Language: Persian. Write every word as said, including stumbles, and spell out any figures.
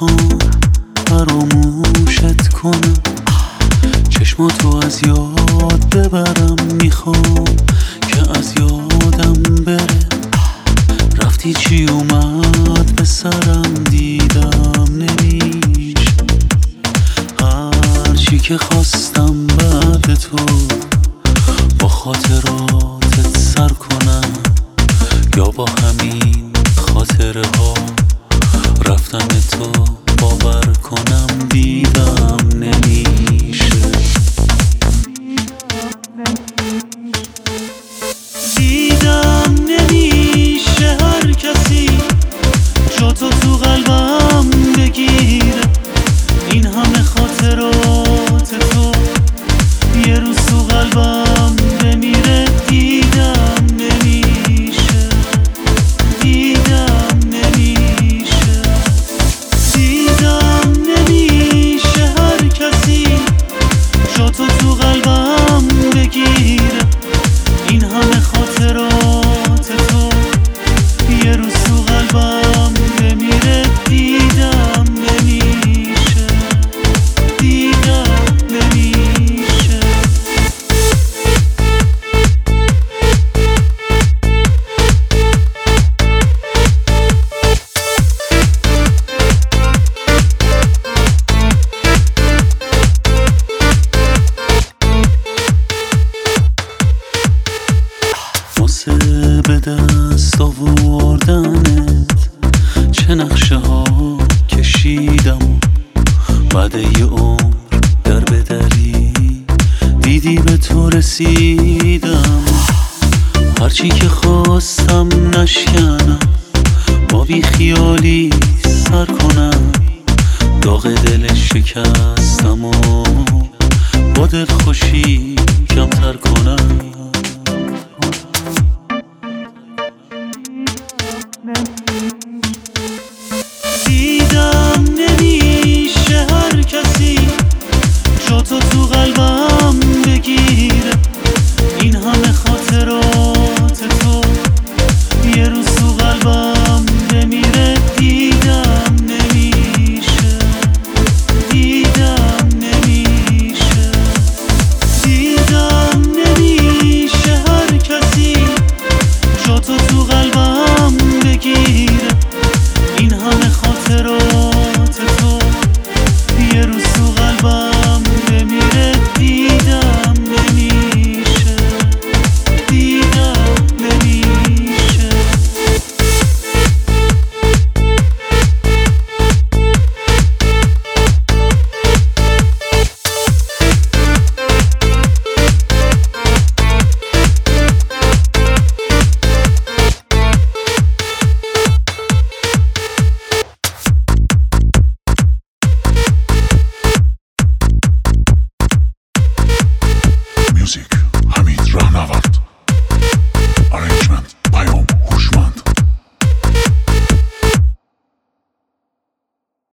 میخوام فراموشت کنم، چشماتو از یاد ببرم، میخوام که از یادم بره. رفتی چی اومد به سرم، دیدم نمیشه هرچی که خواستم بعد تو با خاطراتت سر کنم، یا با همین خاطره ها رفتن تو باور کنم. دیدم نمیشه، دیدم نمیشه هر کسی جاتو تو قلبم بگیره. این همه خاطرات تو یه روز تو قلبم بمیره. دیدم نمیشه، دیدم نمیشه، دیدم نمیشه هر کسی جاتو تو قلبم بگیره. این همه خاطرات تو یه روز تو قلبم بمیره. دیدم نمیشه، دیدم نمیشه. واسه به دست آوردنت چه نقشه ها کشیدم، بعد یه عمر در به دری دیدی به تو رسیدم. هرچی که خواستم نشکنم، با بی خیالی سر کنم، داغ دل شکستم و با دل خوشی کمتر کنم. دیدم نمیشه هر کسی جاتو تو قلبم بگیره. این همه خاطرات تو یه روز تو قلبم بمیره. دیدم نمیشه، دیدم نمیشه، دیدم نمیشه هر کسی جاتو تو قلبم بگیره. این همه خاطرات تو یه روز تو قلبم بمیره. دیدم نمیشه، دیدم نمیشه. Music Hamid Rahnavard. Arrangement